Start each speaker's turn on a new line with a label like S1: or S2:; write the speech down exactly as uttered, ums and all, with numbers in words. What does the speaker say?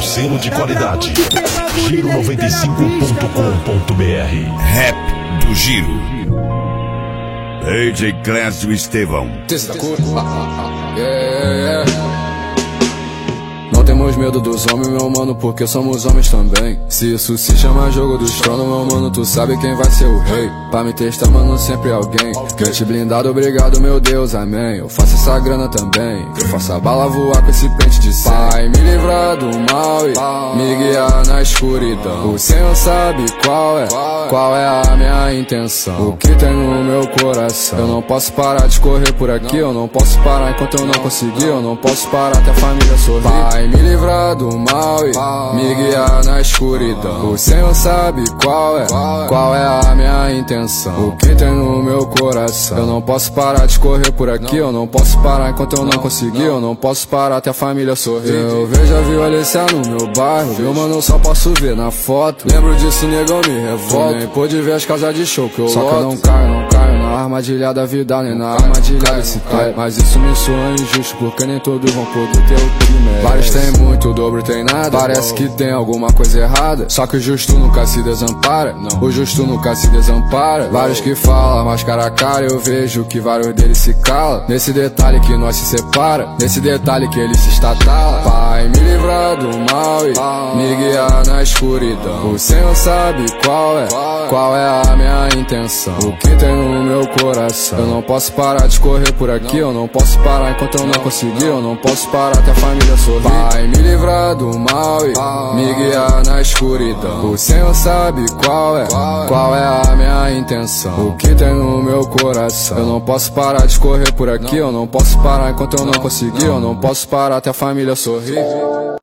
S1: seu selo de qualidade. Giro noventa e cinco ponto com ponto br.
S2: Rap do Giro. D J Clécio Estevão.
S3: Não temos medo dos homens, meu mano, porque somos homens também. Se isso se chama jogo dos tronos, meu mano, tu sabe quem vai ser o rei. Pra me testar, mano, sempre alguém. Mente blindado, obrigado, meu Deus, amém. Eu faço essa grana também, eu faço a bala voar com esse pente de cem. Pai, me livrar do mal e me guiar na escuridão. O Senhor sabe qual é, qual é a minha intenção. O que tem no meu coração. Eu não posso parar de correr por aqui, eu não posso parar enquanto eu não conseguir. Eu não posso parar até a família sorrir. Pai, me livrar do mal e me guiar na escuridão. O Senhor sabe qual é, qual é a minha intenção. O que tem no meu coração. Eu não posso parar de correr por aqui, eu não posso parar enquanto eu não conseguir. Eu não posso parar até a família sorrir. Eu vejo a violência no meu bairro, meu mano, eu só posso ver na foto. Lembro disso, negão, me revolta. Nem pude ver as casas de show que eu Só loto. Que eu não caio, não caio na armadilha da vida, nem na armadilha desse pai. Mas isso me soa injusto, porque nem todos vão poder ter o que merece. Vários tem muito, o dobro tem nada. Parece que tem alguma coisa errada. Só que o justo nunca se desampara. O justo nunca se desampara. Vários que falam, mas cara a cara eu vejo que vários deles se calam. Nesse detalhe que nós se separa, nesse detalhe que ele se estatala. Pai, me livrar do mal e me guiar na escuridão. O Senhor sabe qual é, qual é a minha intenção. O que tem no meu coração. Eu não posso parar de correr por aqui, eu não posso parar enquanto eu não conseguir. Eu não posso parar até a família sorrir. Pai, me livrar do mal e me guiar na escuridão. O Senhor sabe qual é, qual é a minha intenção. O que tem no meu coração. Eu não posso parar de correr por aqui, eu não posso parar enquanto eu não conseguir. Eu não posso parar até a família sorrir.